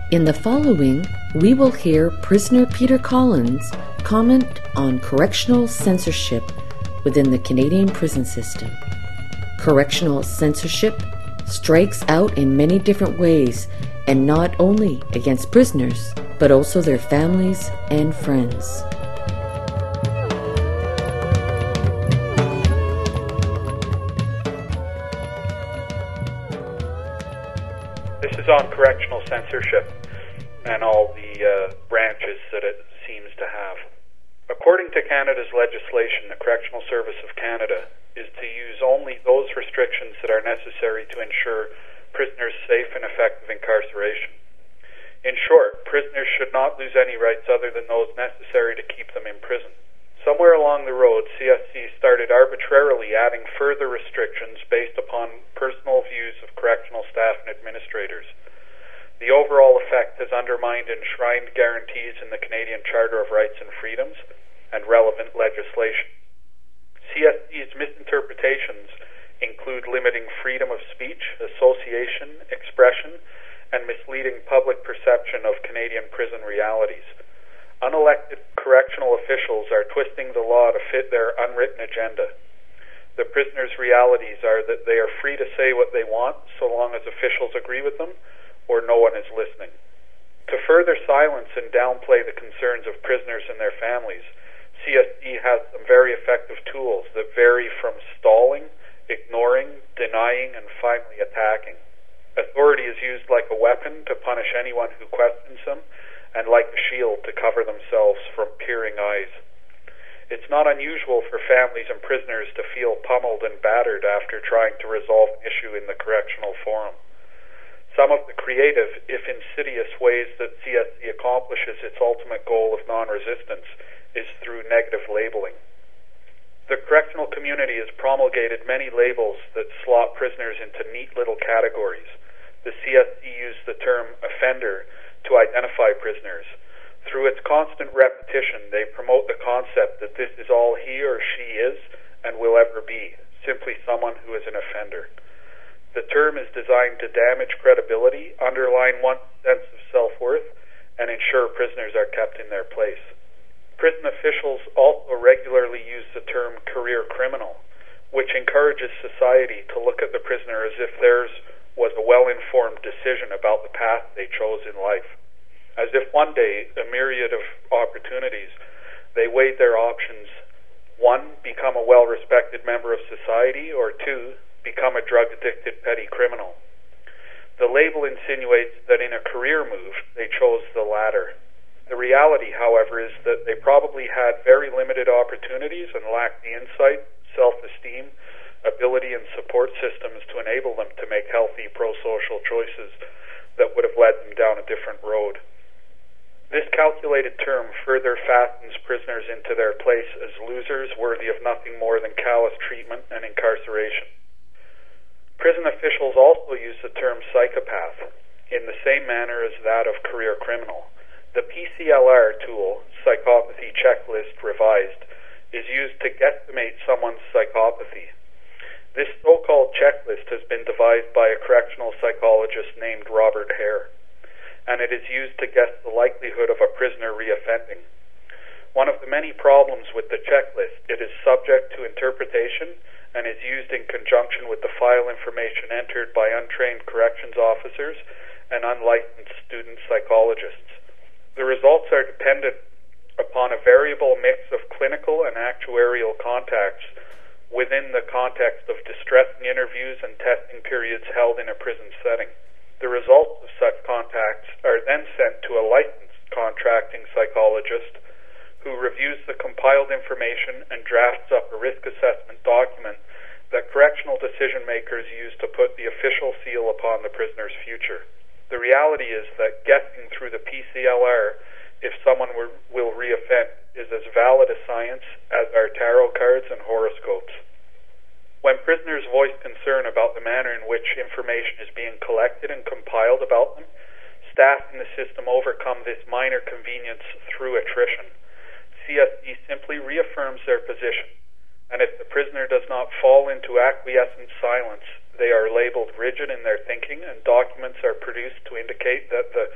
In the following, we will hear prisoner Peter Collins comment on correctional censorship within the Canadian prison system. Correctional censorship strikes out in many different ways, and not only against prisoners, but also their families and friends. This is on correctional censorship and all the branches that it seems to have. According to Canada's legislation, the Correctional Service of Canada is to use only those restrictions that are necessary to ensure prisoners' safe and effective incarceration. In short, prisoners should not lose any rights other than those necessary to keep them in prison. Somewhere along the road, CSC started arbitrarily adding further restrictions based upon personal views of correctional staff and administrators. The overall effect has undermined enshrined guarantees in the Canadian Charter of Rights and Freedoms and relevant legislation. CSC's misinterpretations include limiting freedom of speech, association, expression, and misleading public perception of Canadian prison realities. Unelected correctional officials are twisting the law to fit their unwritten agenda. The prisoners' realities are that they are free to say what they want so long as officials agree with them or no one is listening. To further silence and downplay the concerns of prisoners and their families, CSC has some very effective tools that vary from stalling, ignoring, denying, and finally attacking. Authority is used like a weapon to punish anyone who questions them, and like a shield to cover themselves from peering eyes. It's not unusual for families and prisoners to feel pummeled and battered after trying to resolve an issue in the correctional forum. Some of the creative, if insidious, ways that CSC accomplishes its ultimate goal of non-resistance is through negative labeling. The correctional community has promulgated many labels that slot prisoners into neat little categories. The CSC used the term offender to identify prisoners. Through its constant repetition, they promote the concept that this is all he or she is and will ever be, simply someone who is an offender. The term is designed to damage credibility, underline one's sense of self-worth, and ensure prisoners are kept in their place. Prison officials also regularly use the term career criminal, which encourages society to look at the prisoner as if theirs was a well-informed decision about the path they chose in life. As if one day, a myriad of opportunities, they weighed their options: 1, become a well-respected member of society, or 2, become a drug-addicted petty criminal. The label insinuates that in a career move, they chose the latter. The reality, however, is that they probably had very limited opportunities and lacked the insight, self-esteem, ability, and support systems to enable them to make healthy pro-social choices that would have led them down a different road. This calculated term further fastens prisoners into their place as losers worthy of nothing more than callous treatment and incarceration. Prison officials also use the term psychopath in the same manner as that of career criminal. The PCLR tool, Psychopathy Checklist Revised, is used to guesstimate someone's psychopathy. This so-called checklist has been devised by a correctional psychologist named Robert Hare, and it is used to guess the likelihood of a prisoner reoffending. One of the many problems with the checklist, it is subject to interpretation and is used in conjunction with the file information entered by untrained corrections officers and unlicensed student psychologists. The results are dependent upon a variable mix of clinical and actuarial contacts within the context of distressing interviews and testing periods held in a prison setting. The results of such contacts are then sent to a licensed contracting psychologist who reviews the compiled information and drafts up a risk assessment document that correctional decision makers use to put the official seal upon the prisoner's future. The reality is that guessing through the PCLR if someone will reoffend is as valid a science as are tarot cards and horoscopes. When prisoners voice concern about the manner in which information is being collected and compiled about them, staff in the system overcome this minor convenience through attrition. CSC simply reaffirms their position, and if the prisoner does not fall into acquiescent silence, they are labeled rigid in their thinking, and documents are produced to indicate that the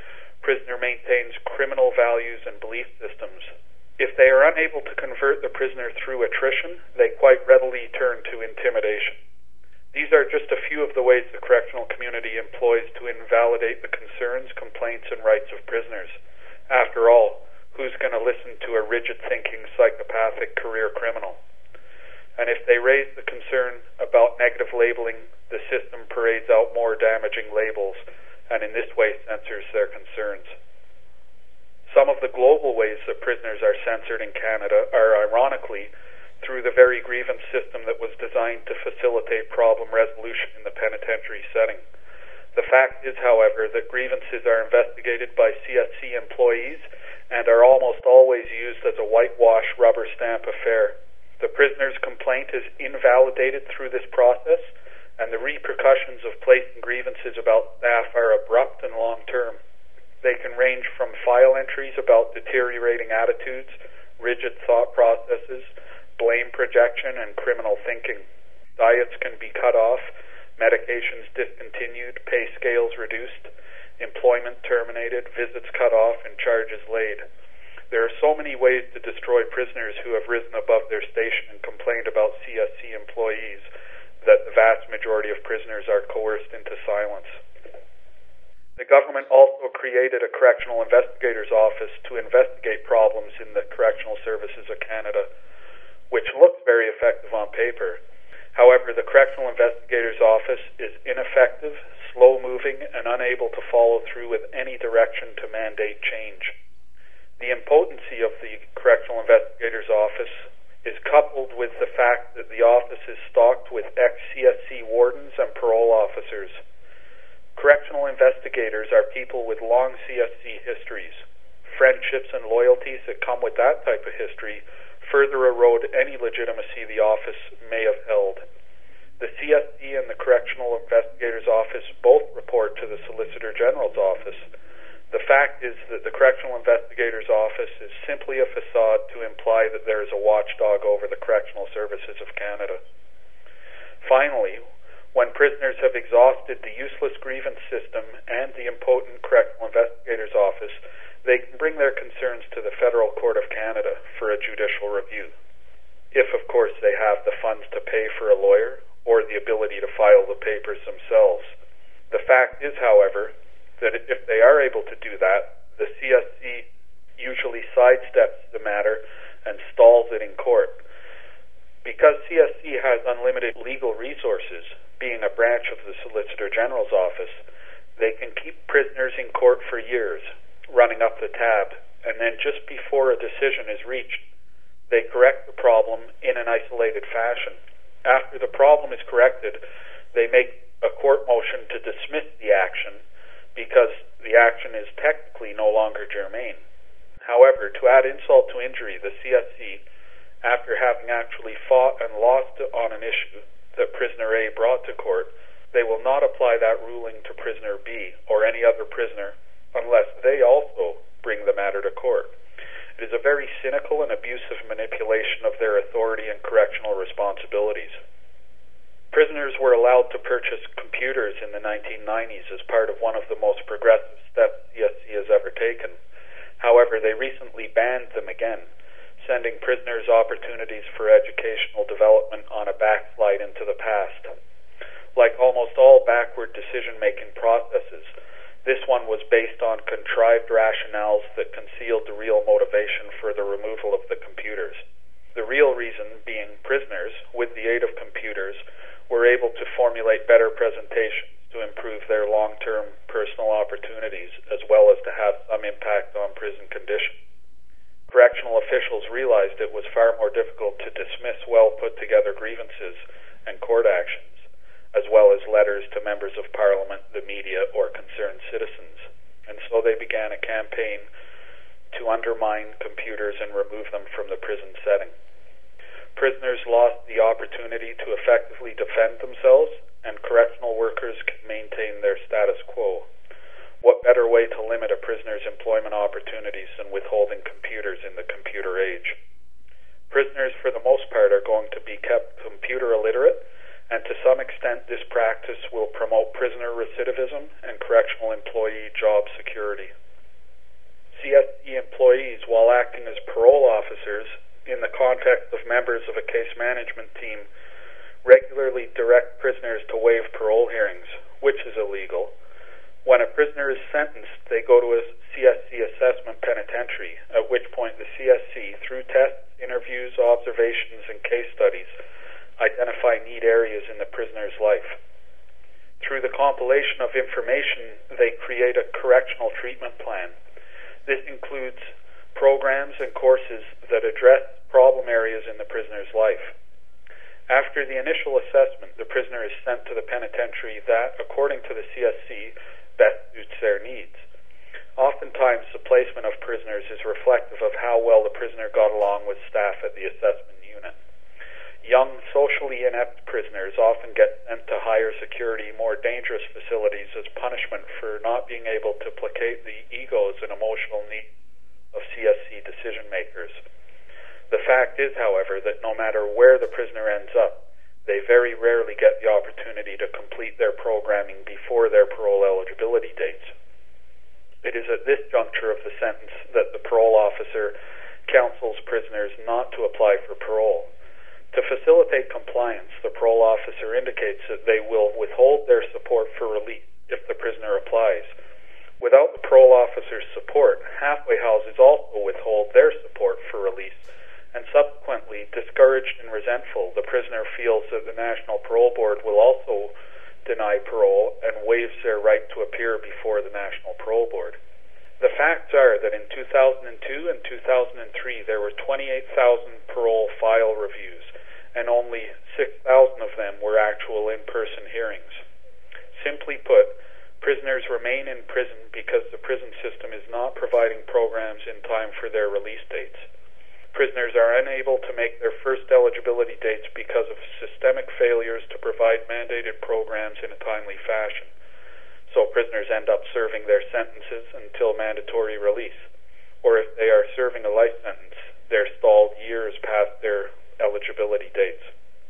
prisoner maintains criminal values and belief systems. If they are unable to convert the prisoner through attrition, they quite readily turn to intimidation. These are just a few of the ways the correctional community employs to invalidate the concerns, complaints, and rights of prisoners. After all, who's going to listen to a rigid-thinking, psychopathic career criminal? And if they raise the concern about negative labeling, the system parades out more damaging labels, and in this way censors their concerns. Some of the global ways that prisoners are censored in Canada are, ironically, through the very grievance system that was designed to facilitate problem resolution in the penitentiary setting. The fact is, however, that grievances are investigated by CSC employees and are almost always used as a whitewash rubber stamp affair. The prisoner's complaint is invalidated through this process, and the repercussions of placing grievances about staff are abrupt and long-term. They can range from file entries about deteriorating attitudes, rigid thought processes, blame projection, and criminal thinking. Diets can be cut off, medications discontinued, pay scales reduced, employment terminated, visits cut off, and charges laid. There are so many ways to destroy prisoners who have risen above their station and complained about CSC employees that the vast majority of prisoners are coerced into silence. The government also created a Correctional Investigators Office to investigate problems in the Correctional Services of Canada, which looks very effective on paper. However, the Correctional Investigators Office is ineffective, slow-moving, and unable to follow through with any direction to mandate change. The impotency of the Correctional Investigators Office is coupled with the fact that the office is stocked with ex-CSC wardens and parole officers. Correctional investigators are people with long CSC histories. Friendships and loyalties that come with that type of history further erode any legitimacy the office may have held. The CSC and the Correctional Investigators Office both report to the Solicitor General's office. The fact is that the Correctional Investigators Office is simply a facade to imply that there is a watchdog over the Correctional Services of Canada. Finally, when prisoners have exhausted the useless grievance system and the impotent Correctional Investigators Office, they can bring their concerns to the Federal Court of Canada for a judicial review, if, of course, they have the funds to pay for a lawyer or the ability to file the papers themselves. The fact is, however, that if they are able to do that, the CSC usually sidesteps the matter and stalls it in court. Because CSC has unlimited legal resources, being a branch of the Solicitor General's office, they can keep prisoners in court for years, running up the tab, and then just before a decision is reached, they correct the problem in an isolated fashion. After the problem is corrected, they make a court motion to dismiss the action because the action is technically no longer germane. However, to add insult to injury, the CSC, after having actually fought and lost on an issue that prisoner A brought to court, they will not apply that ruling to prisoner B or any other prisoner unless they also bring the matter to court. It is a very cynical and abusive manipulation of their authority and correctional responsibilities. Prisoners were allowed to purchase computers in the 1990s as part of one of the most progressive steps CSC has ever taken. However, they recently banned them again, sending prisoners opportunities for educational development on a backslide into the past. Like almost all backward decision-making processes, this one was based on contrived rationales that concealed the real motivation for the removal of the computers. The real reason being prisoners, with the aid of computers, were able to formulate better presentations to improve their long-term personal opportunities, as well as to have some impact on prison conditions. Correctional officials realized it was far more difficult to dismiss well-put-together grievances and court actions, as well as letters to members of Parliament, the media, or concerned citizens. And so they began a campaign to undermine computers and remove them from the prison setting. Prisoners lost the opportunity to effectively defend themselves, and correctional workers can maintain their status quo. What better way to limit a prisoner's employment opportunities than withholding computers in the computer age? Prisoners, for the most part, are going to be kept computer illiterate, and to some extent this practice will promote prisoner recidivism and correctional employee job security. employees, while acting as parole officers in the context of members of a case management team, regularly direct prisoners to waive parole hearings, which is illegal. When a prisoner is sentenced, they go to a CSC assessment penitentiary, at which point the CSC, through tests, interviews, observations, and case studies, identify need areas in the prisoner's life. Through the compilation of information, they create a correctional treatment plan. This includes programs and courses that address problem areas in the prisoner's life. After the initial assessment, the prisoner is sent to the penitentiary that, according to the CSC, best suits their needs. Oftentimes, the placement of prisoners is reflective of how well the prisoner got along with staff at the assessment unit. Young, socially inept prisoners often get sent to higher security, more dangerous facilities as punishment for not being able to placate the egos and emotional needs of CSC decision makers. The fact is, however, that no matter where the prisoner ends up, they very rarely get the opportunity to complete their programming before their parole eligibility dates. It is at this juncture of the sentence that the parole officer counsels prisoners not to apply for parole. To facilitate compliance, the parole officer indicates that they will withhold their support for release if the prisoner applies. Without the parole officer's support, halfway houses also withhold their support for release, and subsequently, discouraged and resentful, the prisoner feels that the National Parole Board will also deny parole and waives their right to appear before the National Parole Board. The facts are that in 2002 and 2003 there were 28,000 parole file reviews, and only 6,000 of them were actual in-person hearings. Simply put, prisoners remain in prison because the prison system is not providing programs in time for their release dates. Prisoners are unable to make their first eligibility dates because of systemic failures to provide mandated programs in a timely fashion. So prisoners end up serving their sentences until mandatory release. Or if they are serving a life sentence, they're stalled years past their eligibility dates.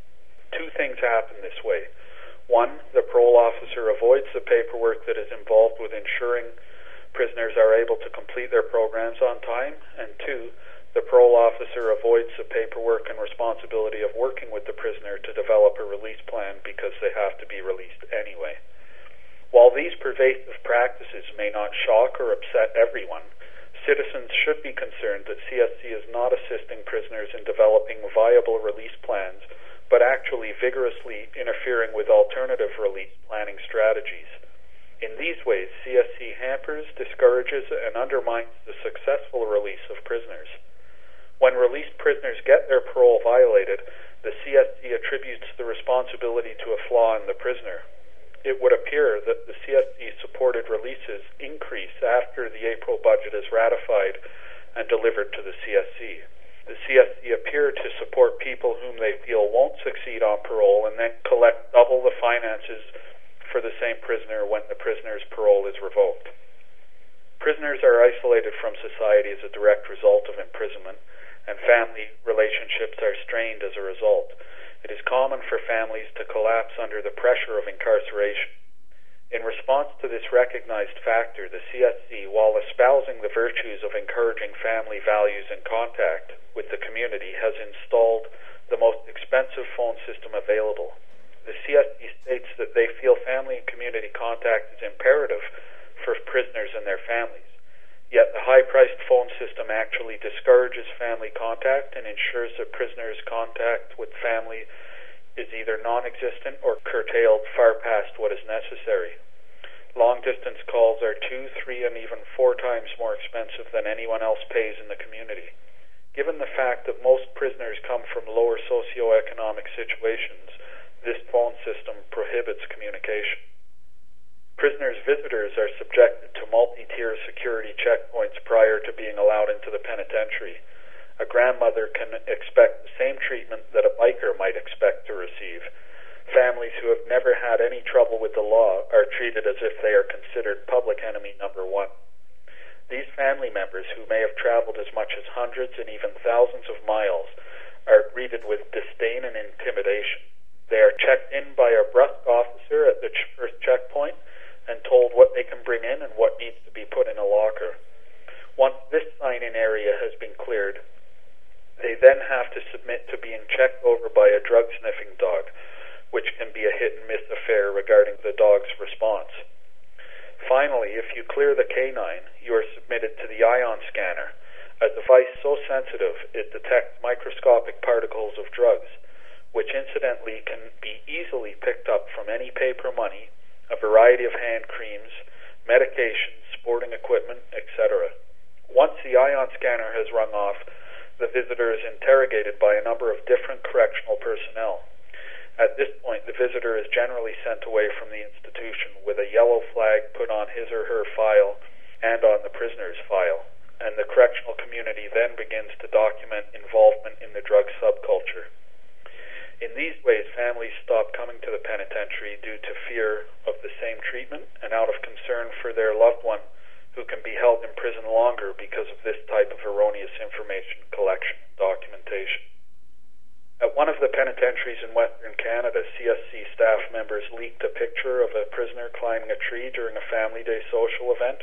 Two things happen this way. One, the parole officer avoids the paperwork that is involved with ensuring prisoners are able to complete their programs on time. And two, the parole officer avoids the paperwork and responsibility of working with the prisoner to develop a release plan because they have to be released anyway. While these pervasive practices may not shock or upset everyone, citizens should be concerned that CSC is not assisting prisoners in developing viable release plans, but actually vigorously interfering with alternative release planning strategies. In these ways, CSC hampers, discourages, and undermines the successful release of prisoners. When released prisoners get their parole violated, the CSC attributes the responsibility to a flaw in the prisoner. It would appear that the CSC-supported releases increase after the April budget is ratified and delivered to the CSC. The CSC appear to support people whom they feel won't succeed on parole and then collect double the finances for the same prisoner when the prisoner's parole is revoked. Prisoners are isolated from society as a direct result of imprisonment, and family relationships are strained as a result. It is common for families to collapse under the pressure of incarceration. In response to this recognized factor, the CSC, while espousing the virtues of encouraging family values and contact with the community, has installed the most expensive phone system available. The CSC states that they feel family and community contact is imperative for prisoners and their families. Yet the high-priced phone system actually discourages family contact and ensures that prisoners' contact with family is either non-existent or curtailed far past what is necessary. Long-distance calls are 2, 3, and even 4 times more expensive than anyone else pays in the community. Given the fact that most prisoners come from lower socioeconomic situations, this phone system prohibits communication. Prisoners' visitors are subjected to multi-tier security checkpoints prior to being allowed into the penitentiary. A grandmother can expect the same treatment that a biker might expect to receive. Families who have never had any trouble with the law are treated as if they are considered public enemy number one. These family members, who may have traveled as much as hundreds and even thousands of miles, are greeted with disdain and intimidation. They are checked in by a brusque officer at the first checkpoint and told what they can bring in and what needs to be put in a locker. Once this sign-in area checked over by a drug-sniffing dog, which can be a hit-and-miss affair regarding the dog's response. Finally, if you clear the canine, you are submitted to the ion scanner, a device so sensitive it detects microscopic particles of drugs, which incidentally can be easily picked up from any paper money, a variety of hand creams, medications, sporting equipment, etc. Once the ion scanner has rung off, the visitor is interrogated by a number of different correctional personnel. At this point, the visitor is generally sent away from the institution with a yellow flag put on his or her file and on the prisoner's file, and the correctional community then begins to document involvement in the drug subculture. In these ways, families stop coming to the penitentiary due to fear of the same treatment and out of concern for their loved one who can be held in prison longer because of this type of erroneous information collection and documentation. At one of the penitentiaries in Western Canada, CSC staff members leaked a picture of a prisoner climbing a tree during a Family Day social event,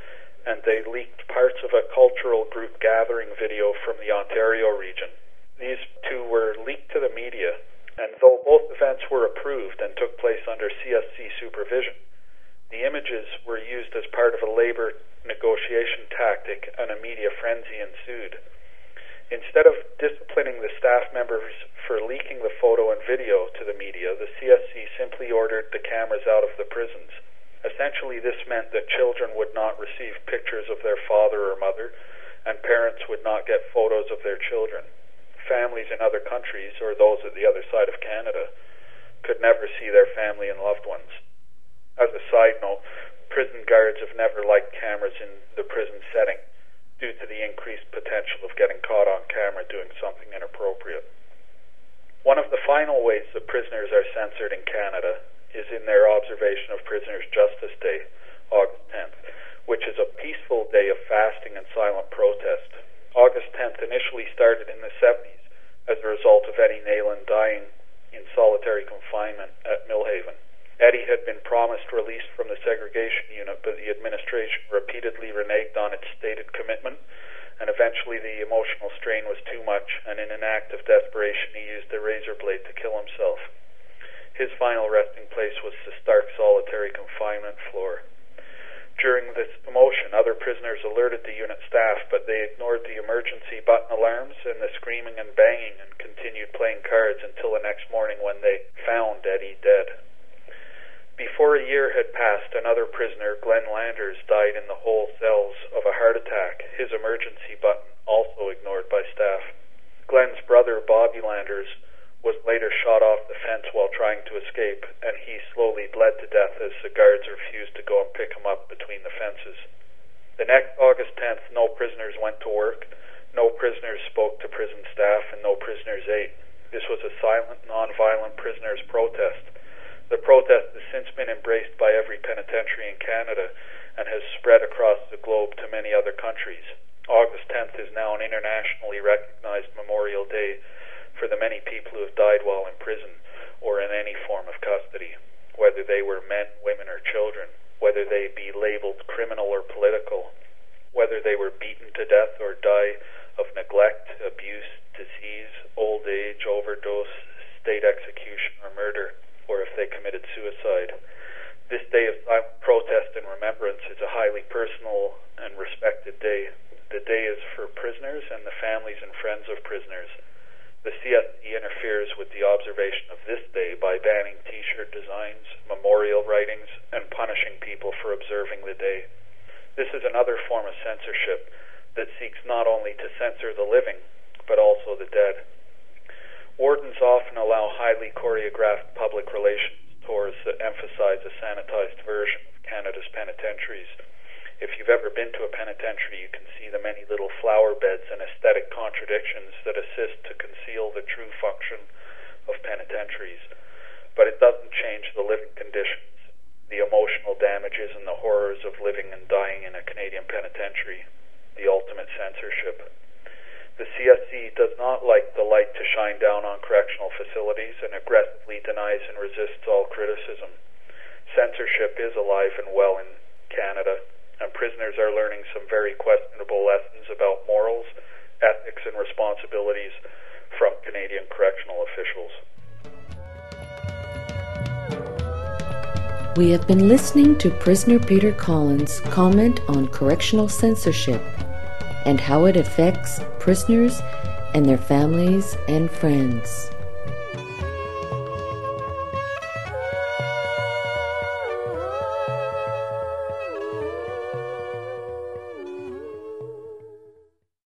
and they leaked parts of a cultural group gathering video from the Ontario region. These two were leaked to the media, and though both events were approved and took place under CSC supervision, the images were used as part of a labor negotiation tactic, and a media frenzy ensued. Instead of disciplining the staff members for leaking the photo and video to the media, the CSC simply ordered the cameras out of the prisons. Essentially, this meant that children would not receive pictures of their father or mother, and parents would not get photos of their children. Families in other countries, or those at the other side of Canada, could never see their family and loved ones. As a side note, prison guards have never liked cameras in the prison setting due to the increased potential of getting caught on camera doing something inappropriate. One of the final ways that prisoners are censored in Canada is in their observation of Prisoners' Justice Day, August 10th, which is a peaceful day of fasting and silent protest. August 10th initially started in the 70s as a result of Eddie Nayland dying in solitary confinement at Millhaven. Eddie had been promised release from the segregation unit, but the administration repeatedly reneged on its stated commitment, and eventually the emotional strain was too much, and in an act of desperation he used a razor blade to kill himself. His final resting place was the stark solitary confinement floor. During this commotion, other prisoners alerted the unit staff, but they ignored the emergency button alarms and the screaming and banging and continued playing cards until the next morning when they found Eddie dead. Before a year had passed, another prisoner, Glenn Landers, died in the whole cells of a heart attack, his emergency button also ignored by staff. Glenn's brother, Bobby Landers, was later shot off the fence while trying to escape, and he slowly bled to death as the guards refused to go and pick him up between the fences. The next August 10th, no prisoners went to work, no prisoners spoke to prison staff, and no prisoners ate. This was a silent, non-violent prisoners' protest. The protest has since been embraced by every penitentiary in Canada and has spread across the globe to many other countries. August 10th is now an internationally recognized Memorial Day for the many people who have died while in prison or in any form of custody, whether they were men, women, or children, whether they be labeled criminal or political, whether they were beaten to death or die of neglect, abuse, disease, old age, overdose, state execution, or murder, or if they committed suicide. This day of silent protest and remembrance is a highly personal and respected day. The day is for prisoners and the families and friends of prisoners. The CSC interferes with the observation of this day by banning T-shirt designs, memorial writings, and punishing people for observing the day. This is another form of censorship that seeks not only to censor the living, but also the dead. Wardens often allow highly choreographed public relations tours that emphasize a sanitized version of Canada's penitentiaries. If you've ever been to a penitentiary, you can see the many little flower beds and aesthetic contradictions that assist to conceal the true function of penitentiaries. But it doesn't change the living conditions, the emotional damages, and the horrors of living and dying in a Canadian penitentiary, the ultimate censorship. The CSC does not like the light to shine down on correctional facilities and aggressively denies and resists all criticism. Censorship is alive and well in Canada, and prisoners are learning some very questionable lessons about morals, ethics, and responsibilities from Canadian correctional officials. We have been listening to prisoner Peter Collins comment on correctional censorship and how it affects prisoners and their families and friends.